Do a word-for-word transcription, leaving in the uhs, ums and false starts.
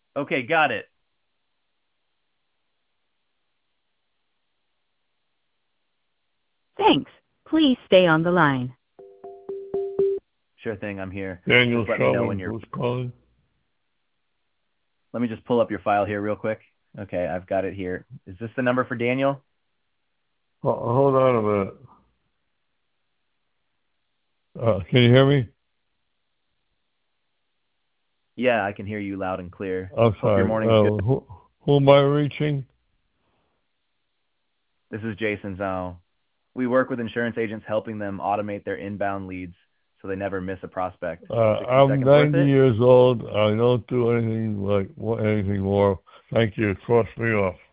Okay, got it. Thanks. Please stay on the line. Sure thing, I'm here. Daniel Just let me know when Sherman, you're... who's calling? Let me just pull up your file here real quick. Okay, I've got it here. Is this the number for Daniel? Hold on a minute. Uh, can you hear me? Yeah, I can hear you loud and clear. I'm Hope your sorry. morning's good. Uh, who, who am I reaching? This is Jason Zhao. We work with insurance agents helping them automate their inbound leads so they never miss a prospect. Uh, sixty I'm seconds worth ninety it? years old. I don't do anything like anything more. Thank you. Cross me off.